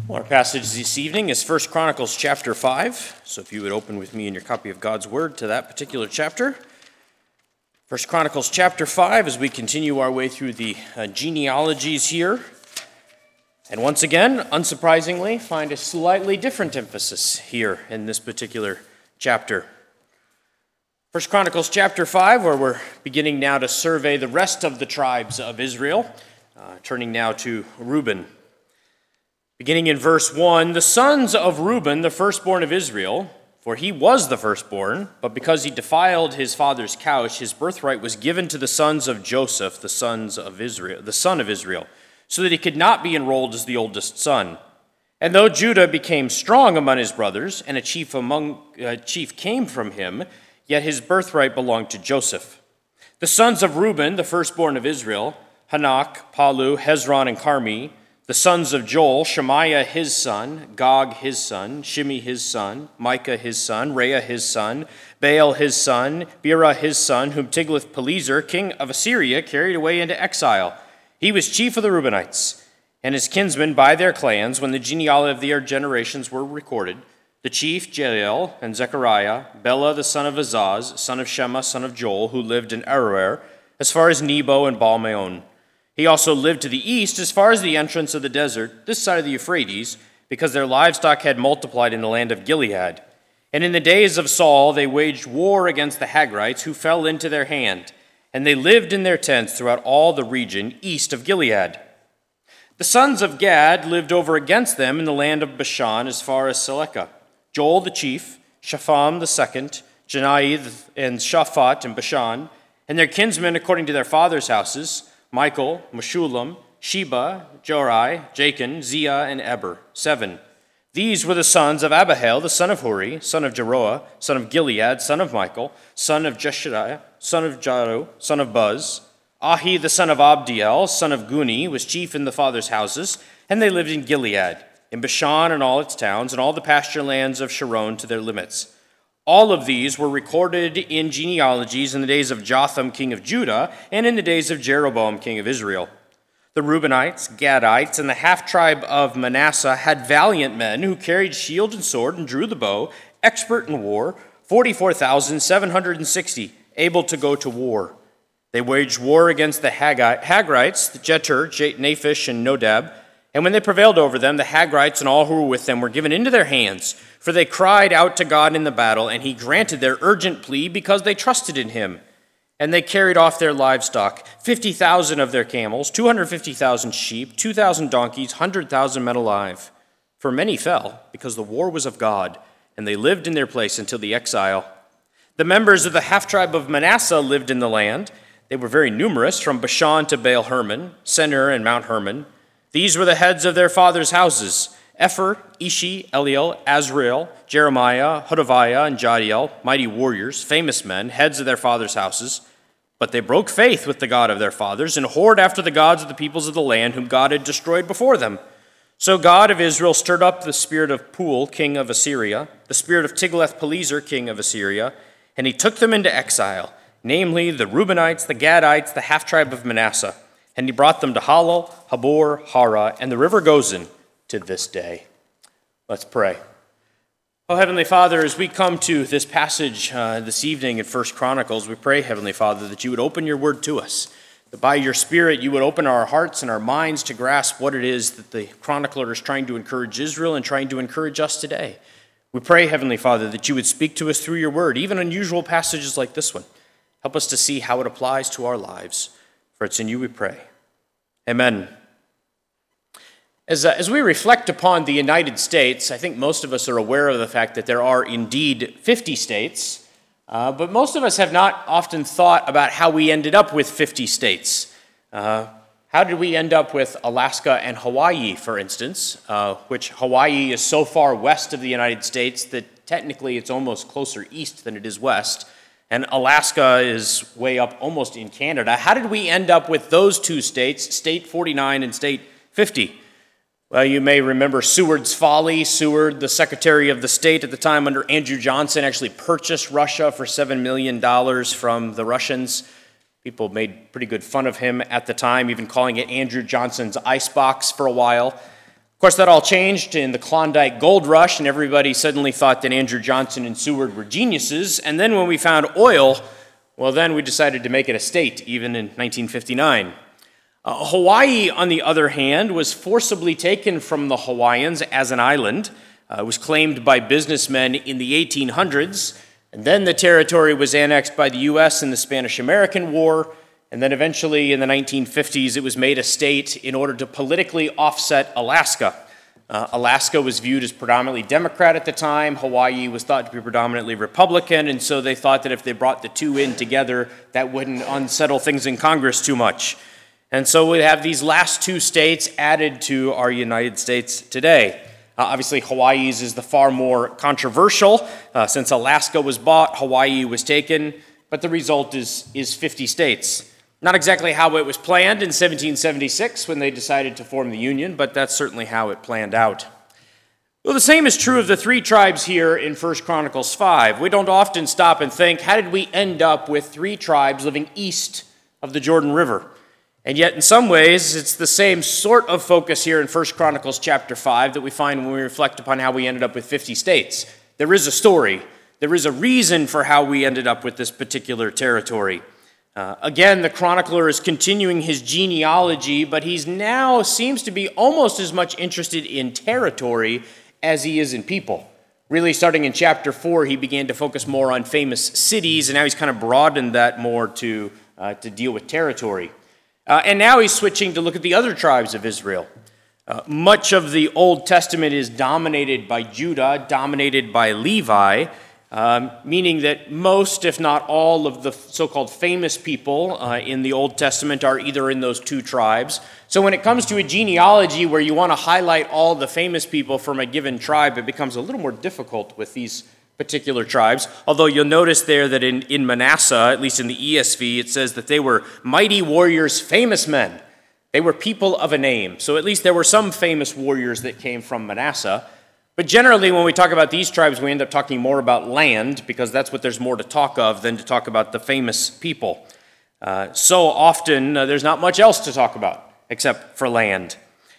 Well, our passage this evening is 1 Chronicles chapter 5. So if you would open with me in your copy of God's Word to that particular chapter. 1 Chronicles chapter 5 as we continue our way through the genealogies here. And once again, unsurprisingly, find a slightly different emphasis here in this particular chapter. 1 Chronicles chapter 5, where we're beginning now to survey the rest of the tribes of Israel, turning now to Reuben. Beginning in verse 1, the sons of Reuben, the firstborn of Israel, for he was the firstborn, but because he defiled his father's couch, his birthright was given to the sons of Joseph, the son of Israel, so that he could not be enrolled as the oldest son. And though Judah became strong among his brothers, and a chief came from him, yet his birthright belonged to Joseph. The sons of Reuben, the firstborn of Israel, Hanak, Palu, Hezron, and Carmi. The sons of Joel, Shemaiah his son, Gog his son, Shimi his son, Micah his son, Reah his son, Baal his son, Bera his son, whom Tiglath-Pileser, king of Assyria, carried away into exile. He was chief of the Reubenites, and his kinsmen by their clans, when the genealogy of their generations were recorded. The chief, Jael, and Zechariah, Bela the son of Azaz, son of Shema, son of Joel, who lived in Aroer, as far as Nebo and Baal-Meon. He also lived to the east as far as the entrance of the desert, this side of the Euphrates, because their livestock had multiplied in the land of Gilead. And in the days of Saul they waged war against the Hagrites, who fell into their hand, and they lived in their tents throughout all the region east of Gilead. The sons of Gad lived over against them in the land of Bashan as far as Selecah. Joel the chief, Shapham the second, Janai and Shaphat in Bashan, and their kinsmen according to their fathers' houses, Michael, Meshullam, Sheba, Jorai, Jachin, Zia, and Eber, 7. These were the sons of Abihail, the son of Huri, son of Jeroah, son of Gilead, son of Michael, son of Jeshadiah, son of Jaru, son of Buz. Ahi, the son of Abdiel, son of Guni, was chief in the fathers' houses, and they lived in Gilead, in Bashan and all its towns, and all the pasture lands of Sharon to their limits. All of these were recorded in genealogies in the days of Jotham, king of Judah, and in the days of Jeroboam, king of Israel. The Reubenites, Gadites, and the half-tribe of Manasseh had valiant men who carried shield and sword and drew the bow, expert in war, 44,760, able to go to war. They waged war against the Hagrites, the Jetur, Naphish, and Nodab, and when they prevailed over them, the Hagrites and all who were with them were given into their hands, for they cried out to God in the battle, and he granted their urgent plea because they trusted in him. And they carried off their livestock, 50,000 of their camels, 250,000 sheep, 2,000 donkeys, 100,000 men alive. For many fell, because the war was of God, and they lived in their place until the exile. The members of the half-tribe of Manasseh lived in the land. They were very numerous, from Bashan to Baal Hermon, Senir, and Mount Hermon. These were the heads of their fathers' houses: Epher, Ishi, Eliel, Azrael, Jeremiah, Hodaviah, and Jadiel, mighty warriors, famous men, heads of their fathers' houses. But they broke faith with the God of their fathers and whored after the gods of the peoples of the land whom God had destroyed before them. So God of Israel stirred up the spirit of Pul, king of Assyria, the spirit of Tiglath-Pileser, king of Assyria, and he took them into exile, namely the Reubenites, the Gadites, the half-tribe of Manasseh. And he brought them to Halal, Habor, Hara, and the river Gozan to this day. Let's pray. Oh, Heavenly Father, as we come to this passage this evening in 1 Chronicles, we pray, Heavenly Father, that you would open your word to us, that by your Spirit you would open our hearts and our minds to grasp what it is that the chronicler is trying to encourage Israel and trying to encourage us today. We pray, Heavenly Father, that you would speak to us through your word, even unusual passages like this one. Help us to see how it applies to our lives. For it's in you we pray. Amen. As we reflect upon the United States, I think most of us are aware of the fact that there are indeed 50 states, but most of us have not often thought about how we ended up with 50 states. How did we end up with Alaska and Hawaii, for instance, which Hawaii is so far west of the United States that technically it's almost closer east than it is west. And Alaska is way up almost in Canada. How did we end up with those two states, State 49 and State 50? Well, you may remember Seward's folly. Seward, the Secretary of the State at the time under Andrew Johnson, actually purchased Russia for $7 million from the Russians. People made pretty good fun of him at the time, even calling it Andrew Johnson's icebox for a while. course, that all changed in the Klondike Gold Rush, and everybody suddenly thought that Andrew Johnson and Seward were geniuses. And then when we found oil, well, then we decided to make it a state, even in 1959. Hawaii, on the other hand, was forcibly taken from the Hawaiians as an island. It was claimed by businessmen in the 1800s, and then the territory was annexed by the U.S. in the Spanish-American War, and then eventually in the 1950s it was made a state in order to politically offset Alaska. Alaska was viewed as predominantly Democrat at the time. Hawaii was thought to be predominantly Republican, and so they thought that if they brought the two in together, that wouldn't unsettle things in Congress too much. And so we have these last two states added to our United States today. Obviously, Hawaii's is the far more controversial. Since Alaska was bought, Hawaii was taken, but the result is 50 states. Not exactly how it was planned in 1776 when they decided to form the Union, but that's certainly how it planned out. Well, the same is true of the three tribes here in 1 Chronicles 5. We don't often stop and think, how did we end up with three tribes living east of the Jordan River? And yet, in some ways, it's the same sort of focus here in 1 Chronicles chapter 5 that we find when we reflect upon how we ended up with 50 states. There is a story. There is a reason for how we ended up with this particular territory. Again, the chronicler is continuing his genealogy, but he's now seems to be almost as much interested in territory as he is in people. Really, starting in chapter 4, he began to focus more on famous cities, and now he's kind of broadened that more to deal with territory. And now he's switching to look at the other tribes of Israel. Much of the Old Testament is dominated by Judah, dominated by Levi, meaning that most, if not all, of the so-called famous people in the Old Testament are either in those two tribes. So when it comes to a genealogy where you want to highlight all the famous people from a given tribe, it becomes a little more difficult with these particular tribes. Although you'll notice there that in Manasseh, at least in the ESV, it says that they were mighty warriors, famous men. They were people of a name. So at least there were some famous warriors that came from Manasseh. But generally, when we talk about these tribes, we end up talking more about land, because that's what there's more to talk of than to talk about the famous people. So often, there's not much else to talk about except for land.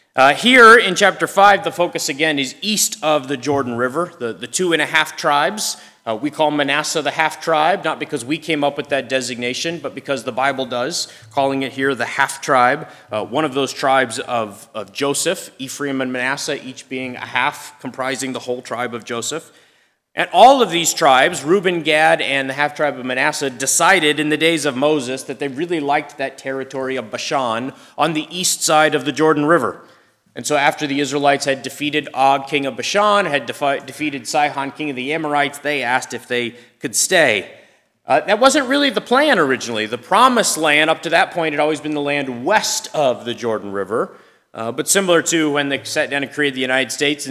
Here in chapter 5, the focus again is east of the Jordan River, the 2.5 tribes. We call Manasseh the half-tribe, not because we came up with that designation, but because the Bible does, calling it here the half-tribe. One of those tribes of Joseph, Ephraim and Manasseh, each being a half, comprising the whole tribe of Joseph. And all of these tribes, Reuben, Gad, and the half-tribe of Manasseh, decided in the days of Moses that they really liked that territory of Bashan on the east side of the Jordan River. And so after the Israelites had defeated Og, king of Bashan, had defeated Sihon, king of the Amorites, they asked if they could stay. That wasn't really the plan originally. The promised land up to that point had always been the land west of the Jordan River. But similar to when they sat down and created the United States in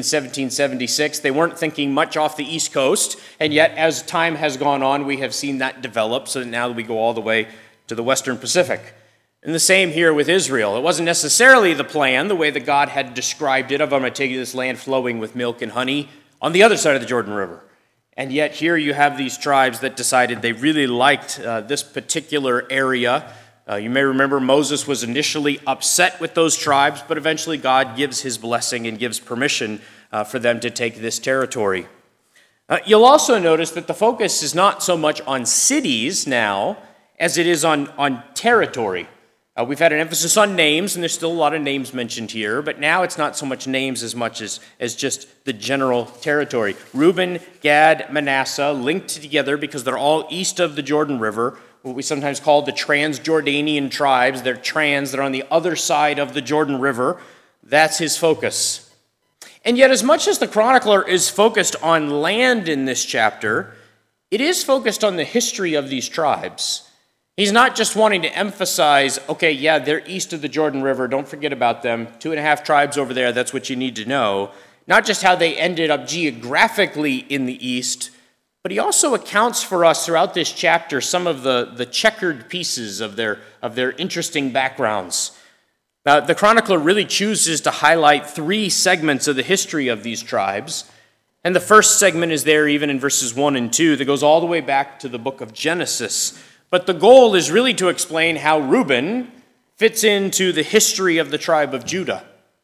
1776, they weren't thinking much off the East Coast. And yet, as time has gone on, we have seen that develop so that now we go all the way to the Western Pacific. And the same here with Israel. It wasn't necessarily the plan, the way that God had described it, of I'm going to take you to this land flowing with milk and honey on the other side of the Jordan River. And yet here you have these tribes that decided they really liked this particular area. You may remember Moses was initially upset with those tribes, but eventually God gives his blessing and gives permission for them to take this territory. You'll also notice that the focus is not so much on cities now as it is on territory. We've had an emphasis on names, and there's still a lot of names mentioned here, but now it's not so much names as much as just the general territory. Reuben, Gad, Manasseh linked together because they're all east of the Jordan River, what we sometimes call the Transjordanian tribes. They're they're on the other side of the Jordan River. That's his focus. And yet, as much as the chronicler is focused on land in this chapter, it is focused on the history of these tribes. He's not just wanting to emphasize, okay, yeah, they're east of the Jordan River, don't forget about them, 2.5 tribes over there, that's what you need to know. Not just how they ended up geographically in the east, but he also accounts for us throughout this chapter some of the checkered pieces of their interesting backgrounds. The chronicler really chooses to highlight 3 segments of the history of these tribes, and the first segment is there even in verses 1 and 2 that goes all the way back to the book of Genesis. But the goal is really to explain how Reuben fits into the history of the tribe of Judah.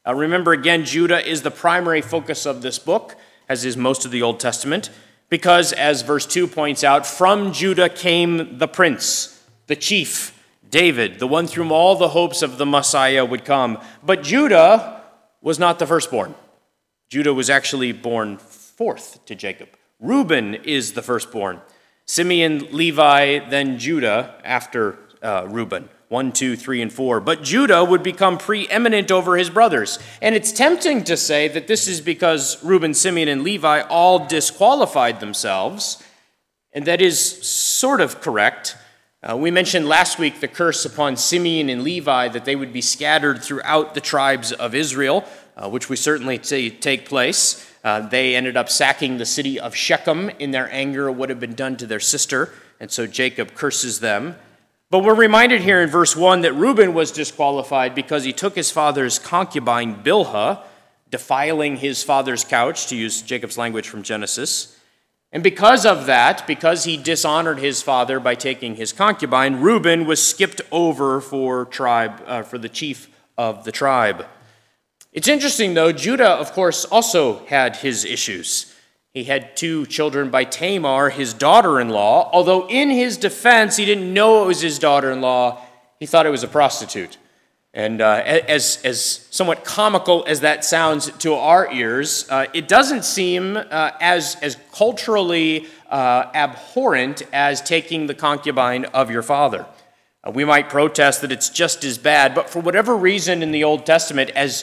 Remember again, Judah is the primary focus of this book, as is most of the Old Testament, because, as verse 2 points out, from Judah came the prince, the chief, David, the one through whom all the hopes of the Messiah would come. But Judah was not the firstborn. Judah was actually born fourth to Jacob. Reuben is the firstborn. Simeon, Levi, then Judah after Reuben. 1, 2, 3, and 4. But Judah would become preeminent over his brothers. And it's tempting to say that this is because Reuben, Simeon, and Levi all disqualified themselves. And that is sort of correct. We mentioned last week the curse upon Simeon and Levi, that they would be scattered throughout the tribes of Israel, which we certainly see take place. They ended up sacking the city of Shechem in their anger at what had been done to their sister. And so Jacob curses them. But we're reminded here in verse 1 that Reuben was disqualified because he took his father's concubine Bilhah, defiling his father's couch, to use Jacob's language from Genesis. And because of that, because he dishonored his father by taking his concubine, Reuben was skipped over for the chief of the tribe. It's interesting, though, Judah, of course, also had his issues. He had 2 children by Tamar, his daughter-in-law, although in his defense, he didn't know it was his daughter-in-law. He thought it was a prostitute. And as somewhat comical as that sounds to our ears, it doesn't seem as culturally abhorrent as taking the concubine of your father. We might protest that it's just as bad, but for whatever reason in the Old Testament, as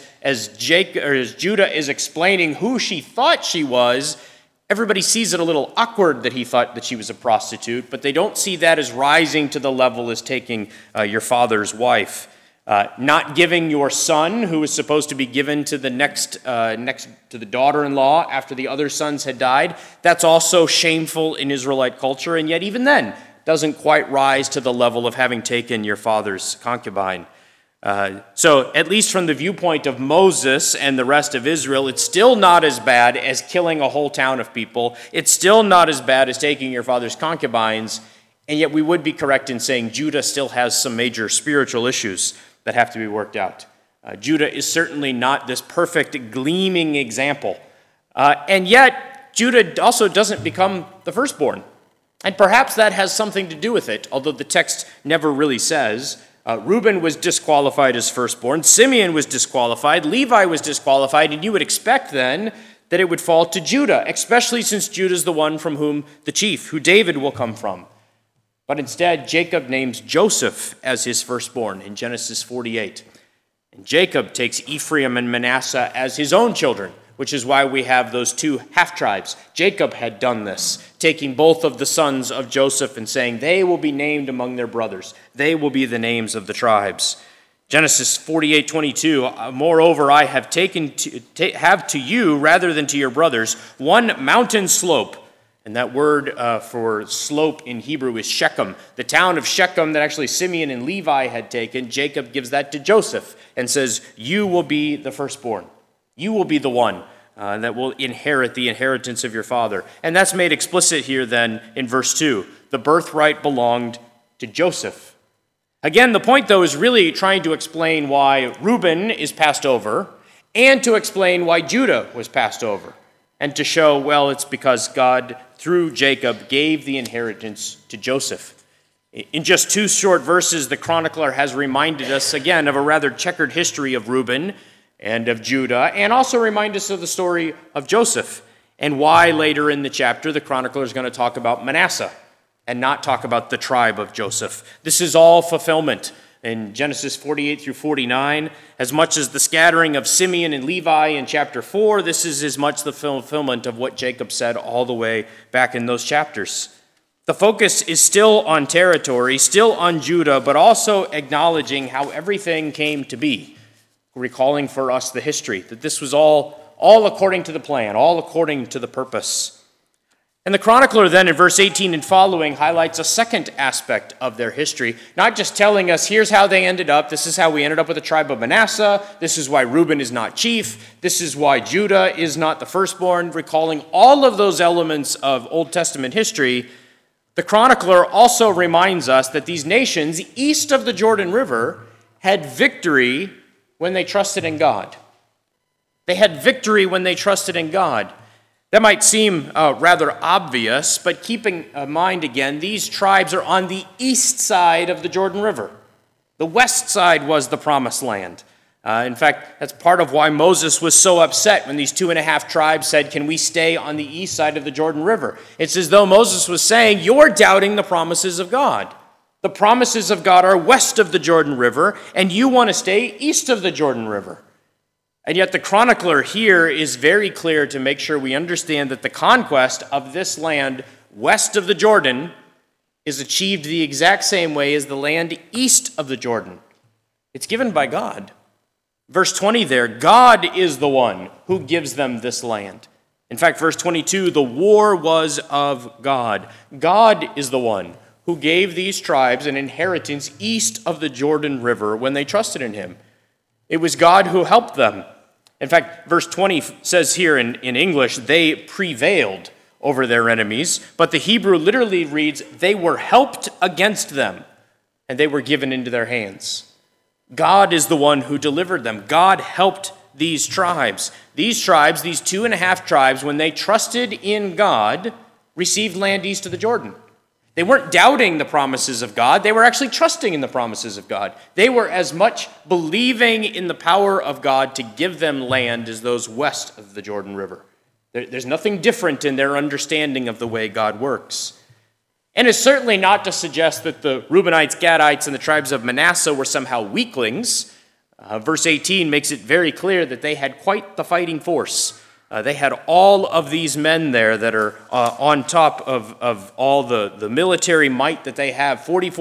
Judah is explaining who she thought she was, everybody sees it a little awkward that he thought that she was a prostitute, but they don't see that as rising to the level as taking your father's wife. Not giving your son, who was supposed to be given to the next to the daughter-in-law after the other sons had died, that's also shameful in Israelite culture, and yet even then doesn't quite rise to the level of having taken your father's concubine. So at least from the viewpoint of Moses and the rest of Israel, it's still not as bad as killing a whole town of people. It's still not as bad as taking your father's concubines, and yet we would be correct in saying Judah still has some major spiritual issues that have to be worked out. Judah is certainly not this perfect, gleaming example. And yet, Judah also doesn't become the firstborn. And perhaps that has something to do with it, although the text never really says. Reuben was disqualified as firstborn. Simeon was disqualified. Levi was disqualified. And you would expect then that it would fall to Judah, especially since Judah is the one from whom the chief, who David will come from. But instead, Jacob names Joseph as his firstborn in Genesis 48. And Jacob takes Ephraim and Manasseh as his own children, which is why we have those 2 half-tribes. Jacob had done this, taking both of the sons of Joseph and saying, they will be named among their brothers. They will be the names of the tribes. Genesis 48:22, moreover, I have have to you, rather than to your brothers, one mountain slope. And that word for slope in Hebrew is Shechem. The town of Shechem that actually Simeon and Levi had taken, Jacob gives that to Joseph and says, you will be the firstborn. You will be the one that will inherit the inheritance of your father. And that's made explicit here then in verse 2. The birthright belonged to Joseph. Again, the point, though, is really trying to explain why Reuben is passed over and to explain why Judah was passed over. And to show, well, it's because God, through Jacob, gave the inheritance to Joseph. In just 2 short verses, the chronicler has reminded us again of a rather checkered history of Reuben and of Judah, and also remind us of the story of Joseph, and why later in the chapter the chronicler is going to talk about Manasseh and not talk about the tribe of Joseph. This is all fulfillment. In Genesis 48 through 49, as much as the scattering of Simeon and Levi in chapter 4, this is as much the fulfillment of what Jacob said all the way back in those chapters. The focus is still on territory, still on Judah, but also acknowledging how everything came to be, recalling for us the history, that this was all according to the plan, all according to the purpose. And the chronicler then in verse 18 and following highlights a second aspect of their history, not just telling us here's how they ended up, this is how we ended up with the tribe of Manasseh, this is why Reuben is not chief, this is why Judah is not the firstborn, recalling all of those elements of Old Testament history. The chronicler also reminds us that these nations east of the Jordan River had victory when they trusted in God. They had victory when they trusted in God. That might seem rather obvious, but keeping in mind again, these tribes are on the east side of the Jordan River. The west side was the promised land. In fact, that's part of why Moses was so upset when these 2.5 tribes said, "Can we stay on the east side of the Jordan River?" It's as though Moses was saying, "You're doubting the promises of God. The promises of God are west of the Jordan River, and you want to stay east of the Jordan River." And yet the chronicler here is very clear to make sure we understand that the conquest of this land west of the Jordan is achieved the exact same way as the land east of the Jordan. It's given by God. Verse 20 there, God is the one who gives them this land. In fact, verse 22, the war was of God. God is the one who gave these tribes an inheritance east of the Jordan River when they trusted in him. It was God who helped them. In fact, verse 20 says here in English, they prevailed over their enemies, but the Hebrew literally reads, they were helped against them, and they were given into their hands. God is the one who delivered them. God helped these tribes. These tribes, these 2.5 tribes, when they trusted in God, received land east of the Jordan. They weren't doubting the promises of God. They were actually trusting in the promises of God. They were as much believing in the power of God to give them land as those west of the Jordan River. There's nothing different in their understanding of the way God works. And it's certainly not to suggest that the Reubenites, Gadites, and the tribes of Manasseh were somehow weaklings. Verse 18 makes it very clear that they had quite the fighting force. They had all of these men there that are on top of all the military might that they have,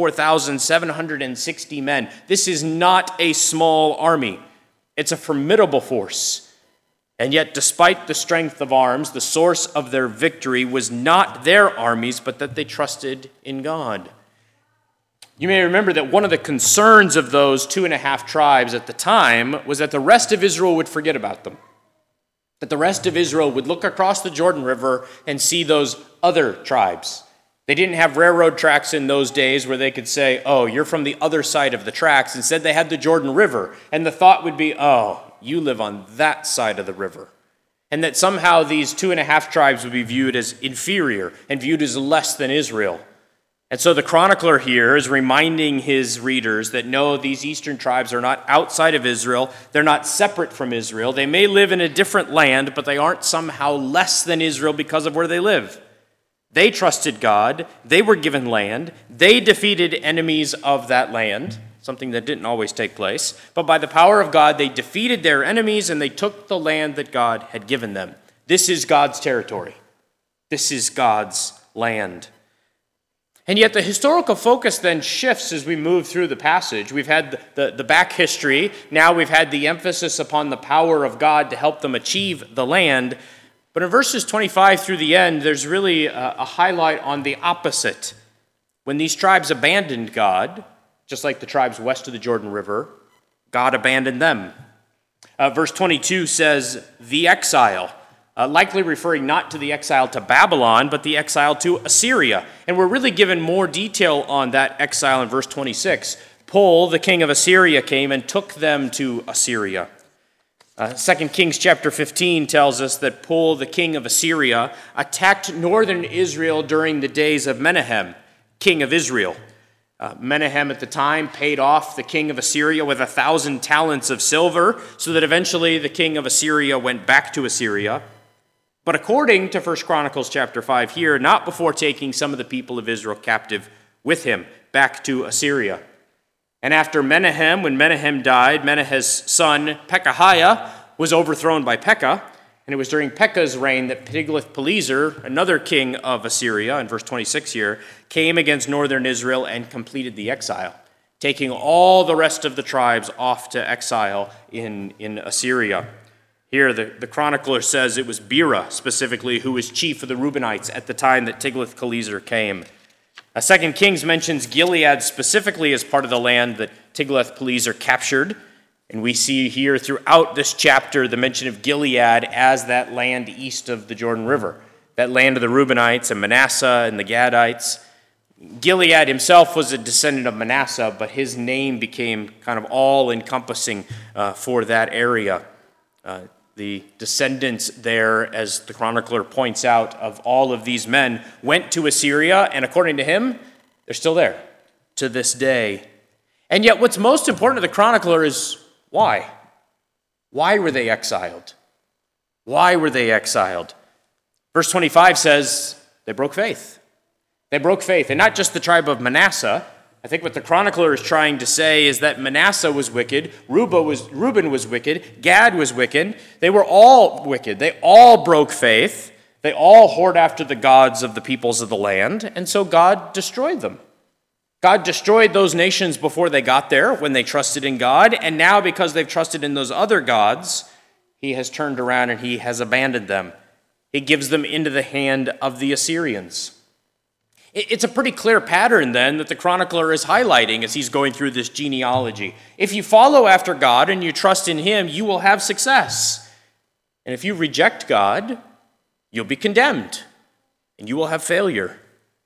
44,760 men. This is not a small army. It's a formidable force. And yet, despite the strength of arms, the source of their victory was not their armies, but that they trusted in God. You may remember that one of the concerns of those 2.5 tribes at the time was that the rest of Israel would forget about them. That the rest of Israel would look across the Jordan River and see those other tribes. They didn't have railroad tracks in those days where they could say, "Oh, you're from the other side of the tracks." Instead, they had the Jordan River, and the thought would be, "Oh, you live on that side of the river." And that somehow these 2.5 tribes would be viewed as inferior and viewed as less than Israel. And so the chronicler here is reminding his readers that no, these eastern tribes are not outside of Israel. They're not separate from Israel. They may live in a different land, but they aren't somehow less than Israel because of where they live. They trusted God. They were given land. They defeated enemies of that land, something that didn't always take place. But by the power of God, they defeated their enemies and they took the land that God had given them. This is God's territory. This is God's land. And yet the historical focus then shifts as we move through the passage. We've had the back history. Now we've had the emphasis upon the power of God to help them achieve the land. But in verses 25 through the end, there's really a highlight on the opposite. When these tribes abandoned God, just like the tribes west of the Jordan River, God abandoned them. Verse 22 says, the exile. Likely referring not to the exile to Babylon, but the exile to Assyria. And we're really given more detail on that exile in verse 26. Pul, the king of Assyria, came and took them to Assyria. 2 Kings chapter 15 tells us that Pul, the king of Assyria, attacked northern Israel during the days of Menahem, king of Israel. Menahem at the time paid off the king of Assyria with 1,000 talents of silver, so that eventually the king of Assyria went back to Assyria. But according to 1 Chronicles chapter 5 here, not before taking some of the people of Israel captive with him back to Assyria. And after Menahem, when Menahem died, Menahem's son Pekahiah was overthrown by Pekah. And it was during Pekah's reign that Tiglath-Pileser, another king of Assyria, in verse 26 here, came against northern Israel and completed the exile, taking all the rest of the tribes off to exile in Assyria. Here, the chronicler says it was Bera, specifically, who was chief of the Reubenites at the time that Tiglath-Pileser came. 2 Kings mentions Gilead specifically as part of the land that Tiglath-Pileser captured. And we see here throughout this chapter the mention of Gilead as that land east of the Jordan River, that land of the Reubenites and Manasseh and the Gadites. Gilead himself was a descendant of Manasseh, but his name became kind of all-encompassing for that area. The descendants there, as the chronicler points out, of all of these men went to Assyria, and according to him, they're still there to this day. And yet what's most important to the chronicler is why? Why were they exiled? Why were they exiled? Verse 25 says they broke faith. They broke faith, and not just the tribe of Manasseh. I think what the chronicler is trying to say is that Manasseh was wicked, Reuben was wicked, Gad was wicked. They were all wicked. They all broke faith. They all whored after the gods of the peoples of the land, and so God destroyed them. God destroyed those nations before they got there when they trusted in God, and now because they've trusted in those other gods, he has turned around and he has abandoned them. He gives them into the hand of the Assyrians. It's a pretty clear pattern then that the chronicler is highlighting as he's going through this genealogy. If you follow after God and you trust in him, you will have success. And if you reject God, you'll be condemned and you will have failure.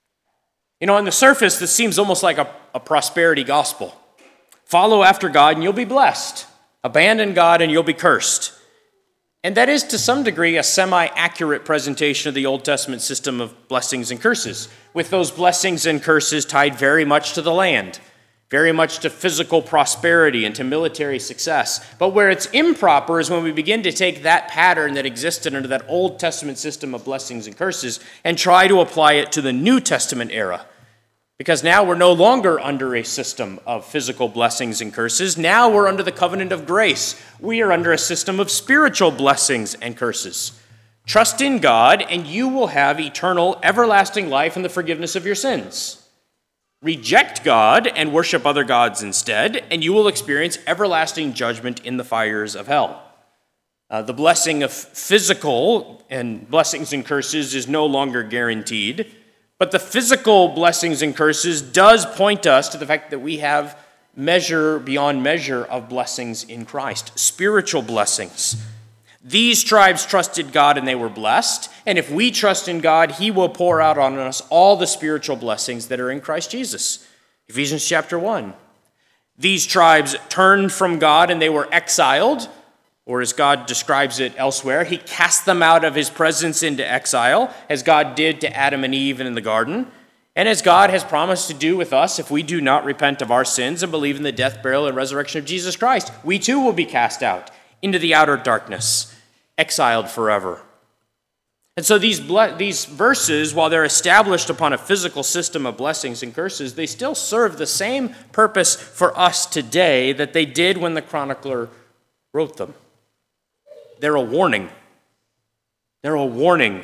You know, on the surface, this seems almost like a prosperity gospel. Follow after God and you'll be blessed. Abandon God and you'll be cursed. And that is, to some degree, a semi-accurate presentation of the Old Testament system of blessings and curses, with those blessings and curses tied very much to the land, very much to physical prosperity and to military success. But where it's improper is when we begin to take that pattern that existed under that Old Testament system of blessings and curses and try to apply it to the New Testament era. Because now we're no longer under a system of physical blessings and curses. Now we're under the covenant of grace. We are under a system of spiritual blessings and curses. Trust in God, and you will have eternal, everlasting life and the forgiveness of your sins. Reject God and worship other gods instead, and you will experience everlasting judgment in the fires of hell. The blessing of physical and blessings and curses is no longer guaranteed. But the physical blessings and curses does point us to the fact that we have measure beyond measure of blessings in Christ, spiritual blessings. These tribes trusted God and they were blessed, and if we trust in God, he will pour out on us all the spiritual blessings that are in Christ Jesus. Ephesians chapter 1. These tribes turned from God and they were exiled, or as God describes it elsewhere, he cast them out of his presence into exile, as God did to Adam and Eve in the garden, and as God has promised to do with us if we do not repent of our sins and believe in the death, burial, and resurrection of Jesus Christ. We too will be cast out into the outer darkness, exiled forever. And so these verses, while they're established upon a physical system of blessings and curses, they still serve the same purpose for us today that they did when the chronicler wrote them. They're a warning. They're a warning.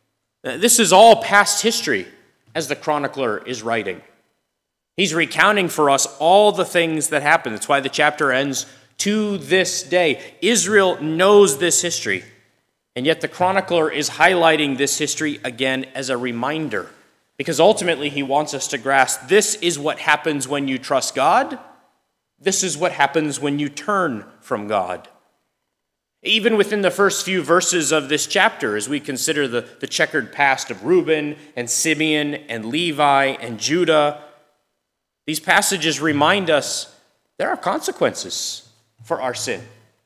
This is all past history as the chronicler is writing. He's recounting for us all the things that happened. That's why the chapter ends, to this day. Israel knows this history, and yet the chronicler is highlighting this history again as a reminder, because ultimately he wants us to grasp this is what happens when you trust God. This is what happens when you turn from God. Even within the first few verses of this chapter, as we consider the checkered past of Reuben and Simeon and Levi and Judah, these passages remind us there are consequences for our sin.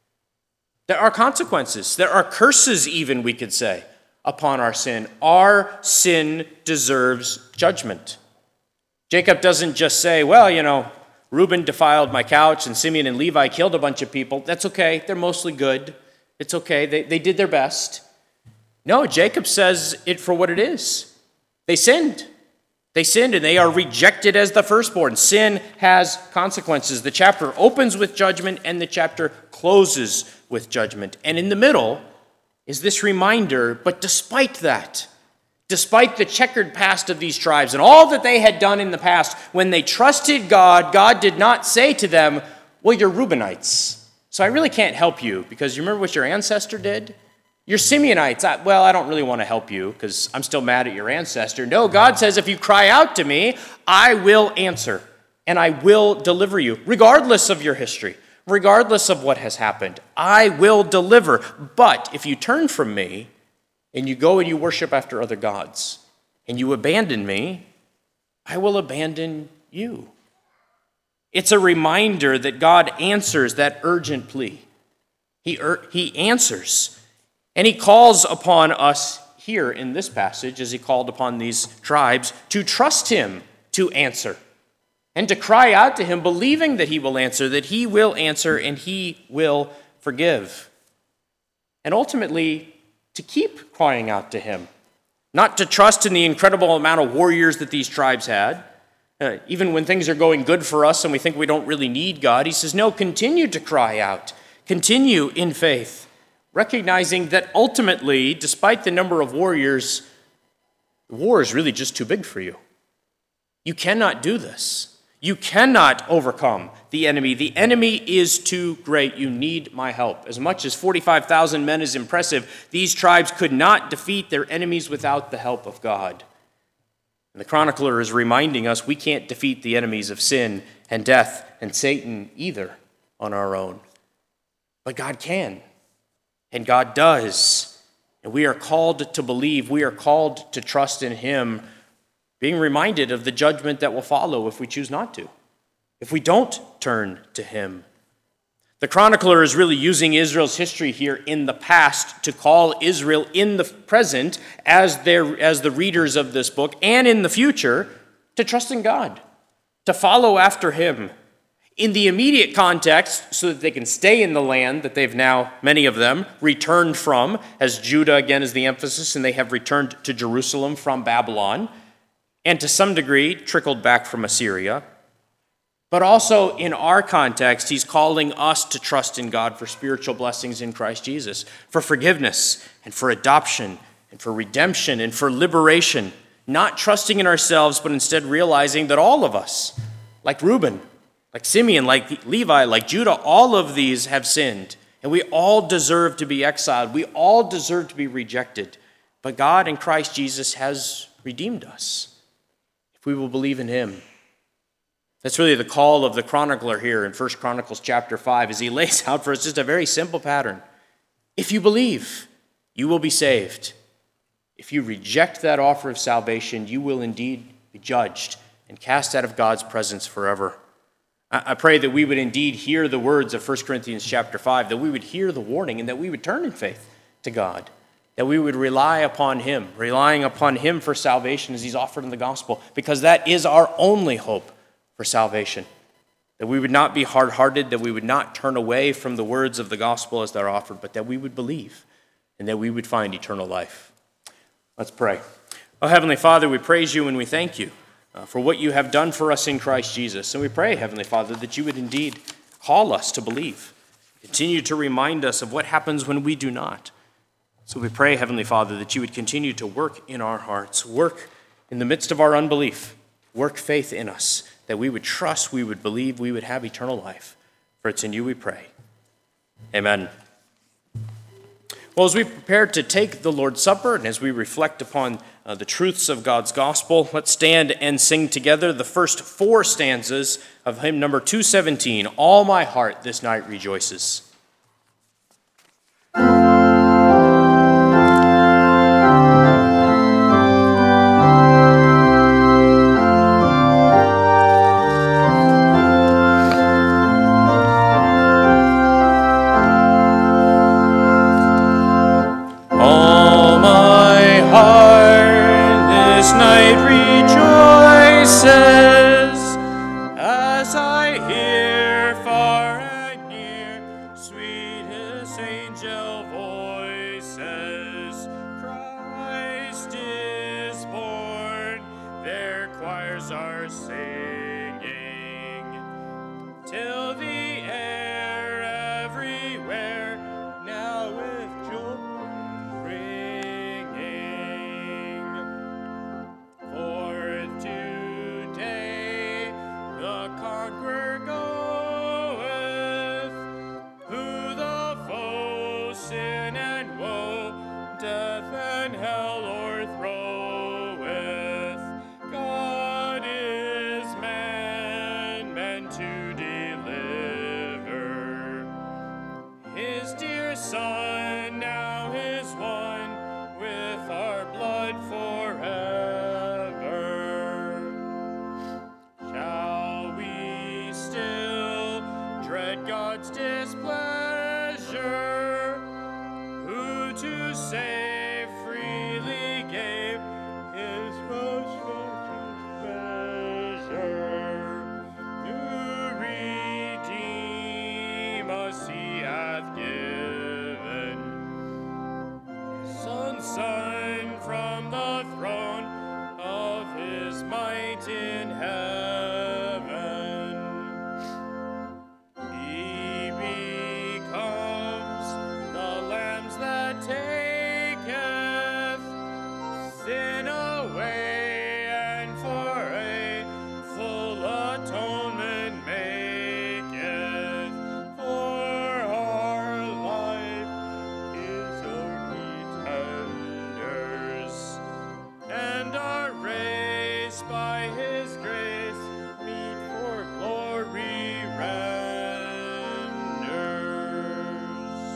There are consequences. There are curses, even, we could say, upon our sin. Our sin deserves judgment. Jacob doesn't just say, well, you know, Reuben defiled my couch and Simeon and Levi killed a bunch of people. That's okay. They're mostly good. It's okay. They did their best. No, Jacob says it for what it is. They sinned. They sinned and they are rejected as the firstborn. Sin has consequences. The chapter opens with judgment and the chapter closes with judgment. And in the middle is this reminder, but despite that, despite the checkered past of these tribes and all that they had done in the past, when they trusted God, God did not say to them, well, you're Reubenites, so I really can't help you because you remember what your ancestor did? You're Simeonites. I don't really want to help you because I'm still mad at your ancestor. No, God says if you cry out to me, I will answer and I will deliver you, regardless of your history, regardless of what has happened. I will deliver. But if you turn from me and you go and you worship after other gods and you abandon me, I will abandon you. It's a reminder that God answers that urgent plea. He answers. And he calls upon us here in this passage, as he called upon these tribes, to trust him to answer and to cry out to him, believing that he will answer, and he will forgive. And ultimately, to keep crying out to him, not to trust in the incredible amount of warriors that these tribes had. Even when things are going good for us and we think we don't really need God, he says, no, continue to cry out. Continue in faith, recognizing that ultimately, despite the number of warriors, the war is really just too big for you. You cannot do this. You cannot overcome the enemy. The enemy is too great. You need my help. As much as 45,000 men is impressive, these tribes could not defeat their enemies without the help of God. And the chronicler is reminding us we can't defeat the enemies of sin and death and Satan either on our own. But God can, and God does. And we are called to believe, we are called to trust in him, being reminded of the judgment that will follow if we choose not to, if we don't turn to him. The chronicler is really using Israel's history here in the past to call Israel in the present as the readers of this book, and in the future to trust in God, to follow after him. In the immediate context, so that they can stay in the land that they've now, many of them, returned from, as Judah again is the emphasis, and they have returned to Jerusalem from Babylon, and to some degree trickled back from Assyria. But also in our context, he's calling us to trust in God for spiritual blessings in Christ Jesus, for forgiveness and for adoption and for redemption and for liberation, not trusting in ourselves, but instead realizing that all of us, like Reuben, like Simeon, like Levi, like Judah, all of these have sinned, and we all deserve to be exiled. We all deserve to be rejected. But God in Christ Jesus has redeemed us, if we will believe in him. That's really the call of the chronicler here in 1 Chronicles chapter 5, as he lays out for us just a very simple pattern. If you believe, you will be saved. If you reject that offer of salvation, you will indeed be judged and cast out of God's presence forever. I pray that we would indeed hear the words of 1 Corinthians chapter 5, that we would hear the warning and that we would turn in faith to God, that we would rely upon him, relying upon him for salvation as he's offered in the gospel, because that is our only hope for salvation. That we would not be hard-hearted, that we would not turn away from the words of the gospel as they're offered, but that we would believe and that we would find eternal life. Let's pray. Oh, Heavenly Father, we praise you and we thank you for what you have done for us in Christ Jesus. And we pray, Heavenly Father, that you would indeed call us to believe. Continue to remind us of what happens when we do not. So we pray, Heavenly Father, that you would continue to work in our hearts, work in the midst of our unbelief, work faith in us, that we would trust, we would believe, we would have eternal life. For it's in you we pray. Amen. Well, as we prepare to take the Lord's Supper and as we reflect upon the truths of God's gospel, let's stand and sing together the first 4 stanzas of hymn number 217, All My Heart This Night Rejoices. As I hear far and near sweetest angel voices, Christ is born, their choirs are singing, till the air everywhere now with joy ringing. Forth today the conqueror goeth, who the foe, sin and woe, death and hell o'erthroweth. God is man, man to deliver. His dear Son now is one with our blood forever. Shall we still dread God's displeasure? to save freely gave his most precious treasure. To redeem us he hath given. Son from the throne of his might in heaven. He becomes the lambs that taketh sin away, and for a full atonement maketh for our life his only tenders, and are raised by his grace, meet for glory renders.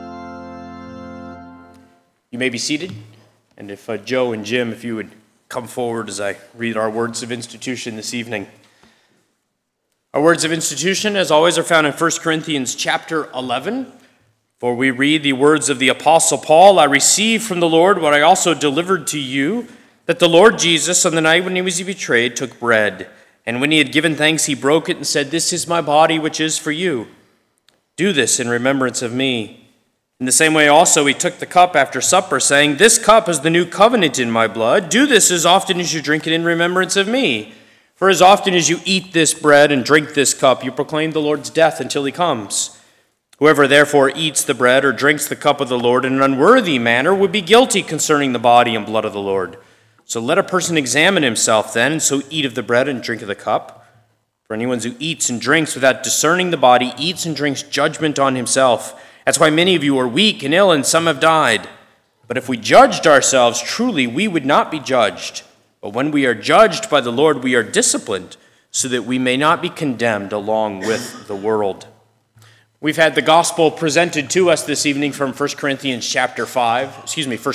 You may be seated, and if Joe and Jim, if you would come forward as I read our words of institution this evening. Our words of institution, as always, are found in 1 Corinthians chapter 11. For we read the words of the Apostle Paul, I received from the Lord what I also delivered to you, that the Lord Jesus, on the night when he was betrayed, took bread. And when he had given thanks, he broke it and said, This is my body, which is for you. Do this in remembrance of me. In the same way also he took the cup after supper, saying, This cup is the new covenant in my blood. Do this as often as you drink it in remembrance of me. For as often as you eat this bread and drink this cup, you proclaim the Lord's death until he comes. Whoever therefore eats the bread or drinks the cup of the Lord in an unworthy manner would be guilty concerning the body and blood of the Lord. So let a person examine himself then, and so eat of the bread and drink of the cup. For anyone who eats and drinks without discerning the body eats and drinks judgment on himself. That's why many of you are weak and ill, and some have died. But if we judged ourselves, truly we would not be judged. But when we are judged by the Lord, we are disciplined, so that we may not be condemned along with the world. We've had the gospel presented to us this evening from 1 Chronicles chapter 5.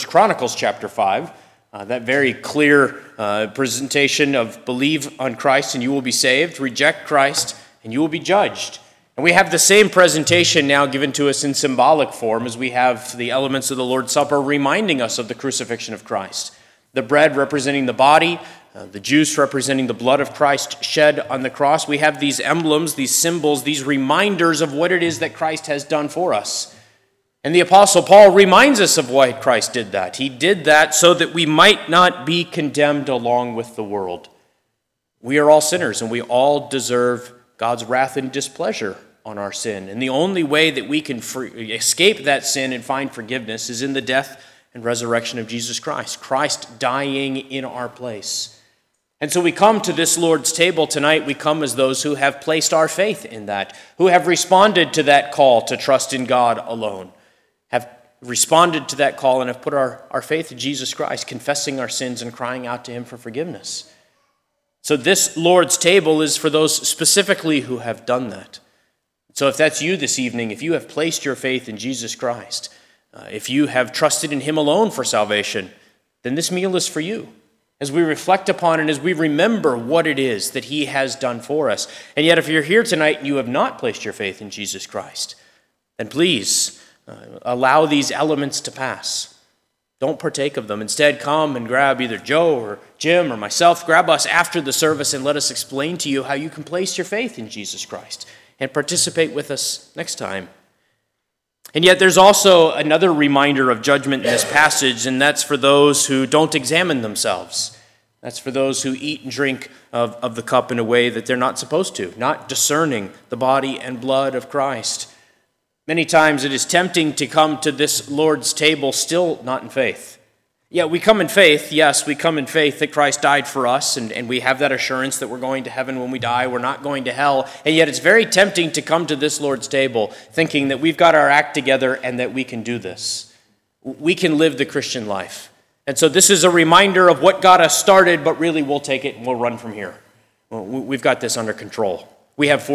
That very clear presentation of believe on Christ and you will be saved, reject Christ and you will be judged. And we have the same presentation now given to us in symbolic form as we have the elements of the Lord's Supper reminding us of the crucifixion of Christ. The bread representing the body, the juice representing the blood of Christ shed on the cross. We have these emblems, these symbols, these reminders of what it is that Christ has done for us. And the Apostle Paul reminds us of why Christ did that. He did that so that we might not be condemned along with the world. We are all sinners, and we all deserve God's wrath and displeasure on our sin. And the only way that we can escape that sin and find forgiveness is in the death and resurrection of Jesus Christ, Christ dying in our place. And so we come to this Lord's table tonight, we come as those who have placed our faith in that, who have responded to that call to trust in God alone, have responded to that call and have put our faith in Jesus Christ, confessing our sins and crying out to him for forgiveness. So this Lord's table is for those specifically who have done that. So if that's you this evening, if you have placed your faith in Jesus Christ, if you have trusted in him alone for salvation, then this meal is for you. As we reflect upon it, as we remember what it is that he has done for us. And yet if you're here tonight and you have not placed your faith in Jesus Christ, then please allow these elements to pass. Don't partake of them. Instead, come and grab either Joe or Jim or myself. Grab us after the service and let us explain to you how you can place your faith in Jesus Christ and participate with us next time. And yet there's also another reminder of judgment in this passage, and that's for those who don't examine themselves. That's for those who eat and drink of the cup in a way that they're not supposed to, not discerning the body and blood of Christ. Many times it is tempting to come to this Lord's table still not in faith. Yeah, we come in faith. Yes, we come in faith that Christ died for us, and we have that assurance that we're going to heaven when we die. We're not going to hell. And yet it's very tempting to come to this Lord's table thinking that we've got our act together and that we can do this. We can live the Christian life. And so this is a reminder of what got us started, but really we'll take it and we'll run from here. We've got this under control. We have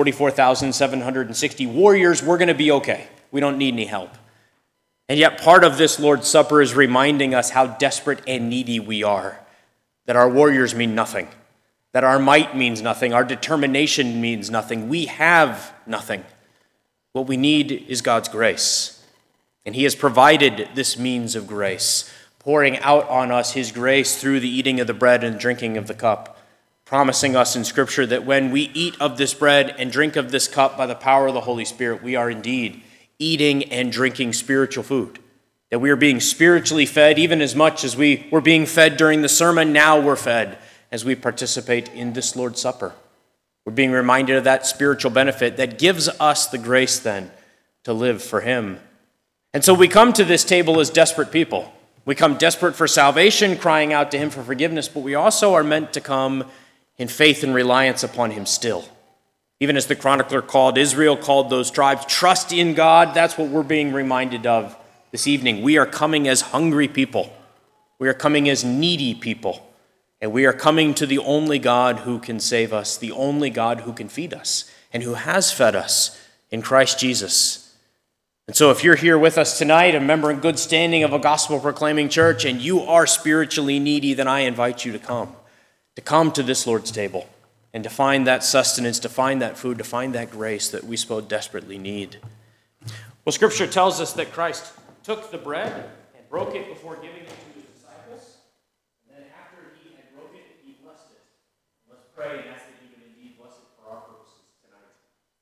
44,760 warriors. We're going to be okay. We don't need any help. And yet part of this Lord's Supper is reminding us how desperate and needy we are, that our warriors mean nothing, that our might means nothing, our determination means nothing. We have nothing. What we need is God's grace. And he has provided this means of grace, pouring out on us his grace through the eating of the bread and drinking of the cup, promising us in Scripture that when we eat of this bread and drink of this cup by the power of the Holy Spirit, we are indeed eating and drinking spiritual food, that we are being spiritually fed even as much as we were being fed during the sermon. Now we're fed as we participate in this Lord's Supper. We're being reminded of that spiritual benefit that gives us the grace then to live for him. And so we come to this table as desperate people. We come desperate for salvation, crying out to him for forgiveness, but we also are meant to come in faith and reliance upon him still. Even as the chronicler called Israel, called those tribes, trust in God. That's what we're being reminded of this evening. We are coming as hungry people. We are coming as needy people. And we are coming to the only God who can save us, the only God who can feed us, and who has fed us in Christ Jesus. And so if you're here with us tonight, a member in good standing of a gospel-proclaiming church, and you are spiritually needy, then I invite you to come to this Lord's table, and to find that sustenance, to find that food, to find that grace that we so desperately need. Well, Scripture tells us that Christ took the bread and broke it before giving it to his disciples. And then after he had broke it, he blessed it. Let's pray and ask that he would indeed bless it for our purposes tonight.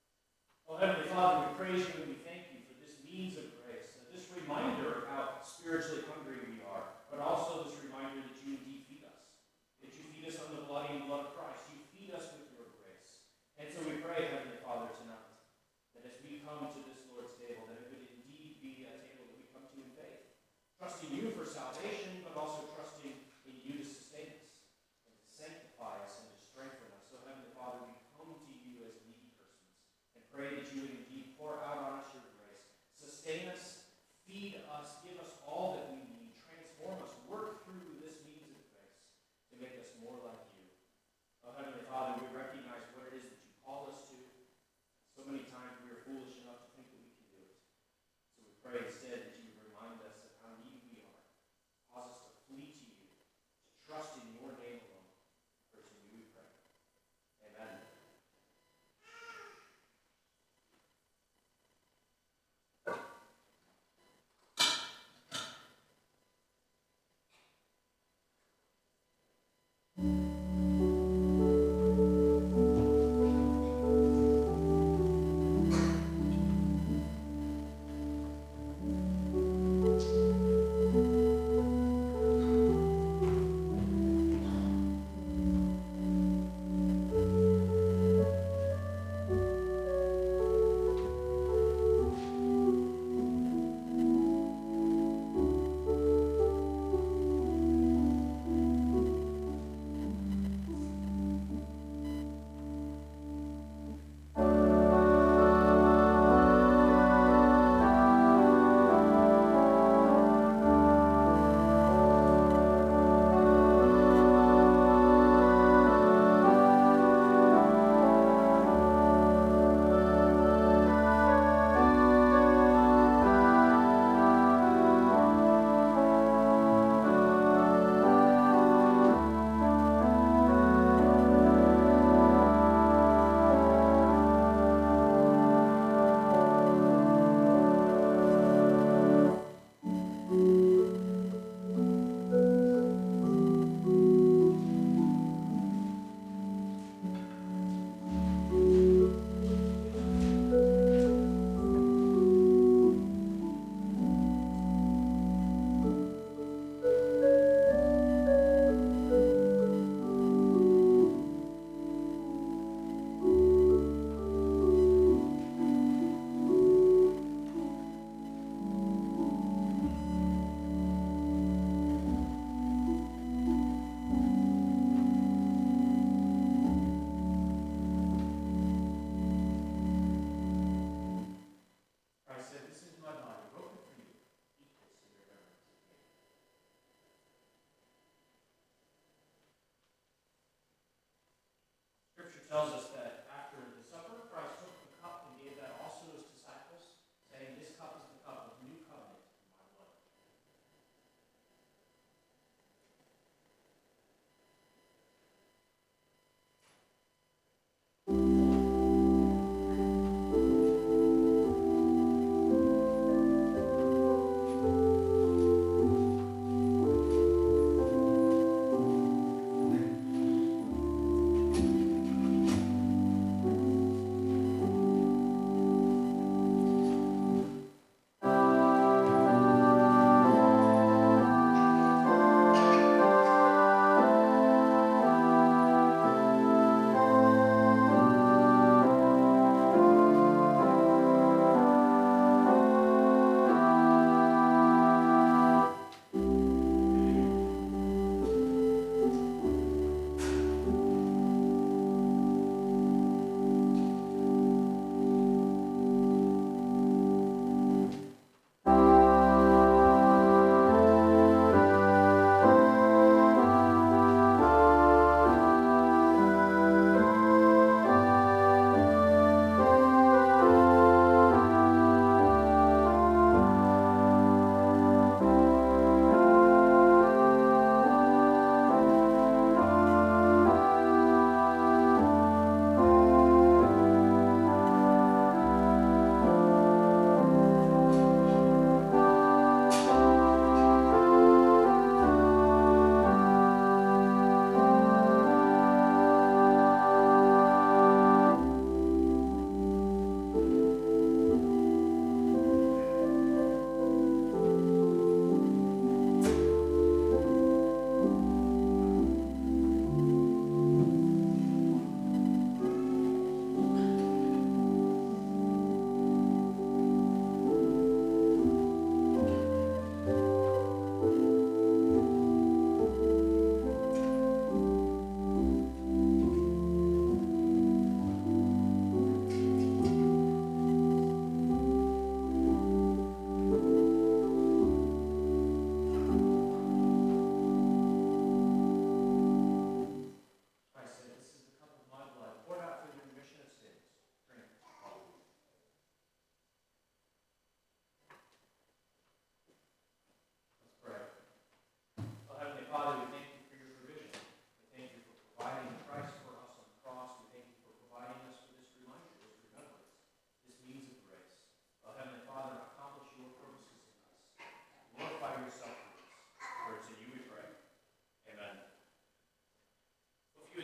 Oh, Heavenly Father, we praise you and we thank you for this means of grace, this reminder of how spiritually hungry we are, but also this reminder that you indeed feed us, that you feed us on the blood and blood of Christ. You feed us with your grace. And so we pray, Heavenly Father, tonight, that as we come to this Lord's table, that it would indeed be a table that we come to in faith, trusting you for salvation, but also trusting in you to sustain us, and to sanctify us, and to strengthen us. So, Heavenly Father, we come to you as needy persons, and pray that you would indeed pour out on us your grace, sustain us, feed us, give us all that we need, transform us, work through this means of grace to make us more like you. Oh, Heavenly Father, we recognize what it is that you call us to. So many times we are foolish enough to think that we can do it. So we pray instead that you would remind us of how needy we are. Cause us to flee to you, to trust in your name alone. For it's in you we pray. Amen. Scripture tells us that after the supper, Christ took the cup and gave that also to his disciples, saying, "This cup is the cup of the new covenant in my blood."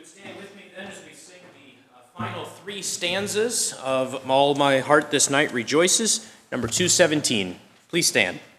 stand with me then as we sing the final three stanzas of All My Heart This Night Rejoices, number 217. Please stand.